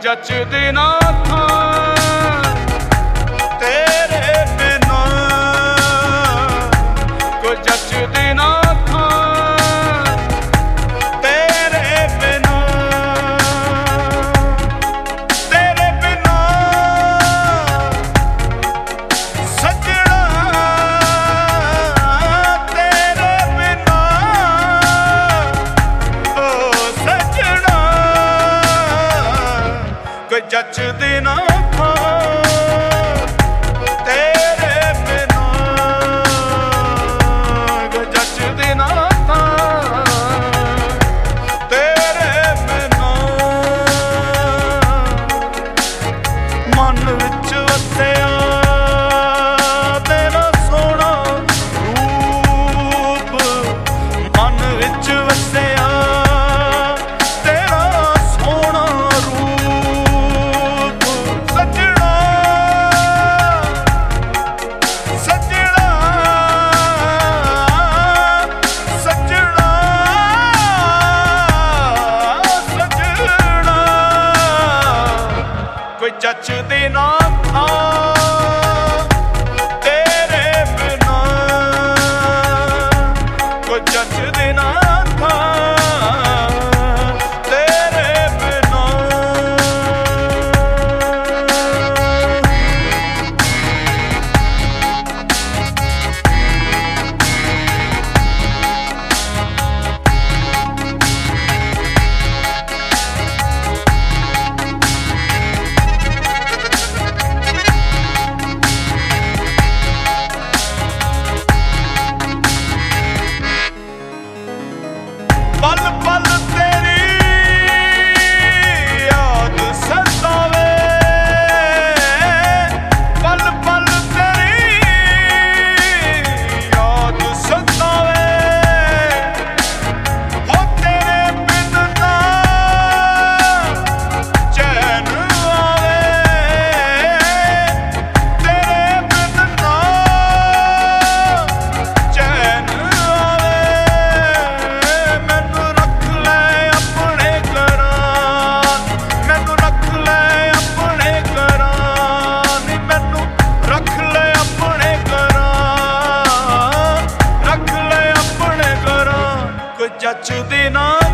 ਜੱਚਦੀ ਨਾ ਥਾਂ ਤੇਰੇ ਬਿਨਾਂ, ਕੋਈ ਜੱਚਦੀ ਨਾ ਥਾਂ ਤੇਰੇ ਬਿਨਾਂ, ਤੇਰੇ ਬਿਨਾਂ ਸੱਜਣਾ, ਤੇਰੇ ਬਿਨਾਂ ਓ ਸੱਜਣਾ, ਕੋਈ ਜੱਚਦੀ ਨਾ ਥਾਂ ਤੇਰੇ ਬਿਨਾਂ, ਕੋਈ ਜੱਚਦੀ ਨਾ ਥਾਂ ਤੇਰੇ ਬਿਨਾਂ। ਮਨ ਵਿੱਚ ਵਸਿਆ ਤੇਰਾ ਸੋਹਣਾ ਰੂਪ, ਮਨ ਵਿੱਚ ਵਸਿਆ ਤੇਰਾ ਸੋਹਣਾ ਰੂਪ, ਸੱਜਣਾ ਸੱਜਣਾ ਸੱਜਣਾ ਸੱਜਣਾ, ਕੋਈ ਜੱਚਦੀ ਨਾ ਥਾਂ ਤੇਰੇ ਬਿਨਾਂ, ਕੋਈ ਜੱਚਦੀ ਨਾ ਥਾਂ ਤੇਰੇ ਬਿਨਾਂ। ਪਲ ਪਲ ਤੇਰੀ ਯਾਦ ਸਤਾਵੇ, ਪਲ ਪਲ ਤੇਰੀ ਯਾਦ ਸਤਾਵੇ, ਹੋ ਤੇਰੇ ਬਿਨ ਨਾ ਚੈਨ ਆਵੇ, ਤੇਰੇ ਬਿਨ ਨਾ ਚੈਨ ਆਵੇ। ਮੈਨੂੰ ਰੱਖ ਲੈ ਆਪਣੇ ਘਰਾਂ, ਮੈਨੂੰ ਰੱਖ ਲੈ ਆਪਣੇ ਘਰਾਂ ਨੀ, ਮੈਨੂੰ ਰੱਖ ਲੈ ਆਪਣੇ ਘਰਾਂ, ਰੱਖ ਲੈ ਆਪਣੇ ਘਰਾਂ, ਕੋਈ ਜੱਚਦੀ ਨਾ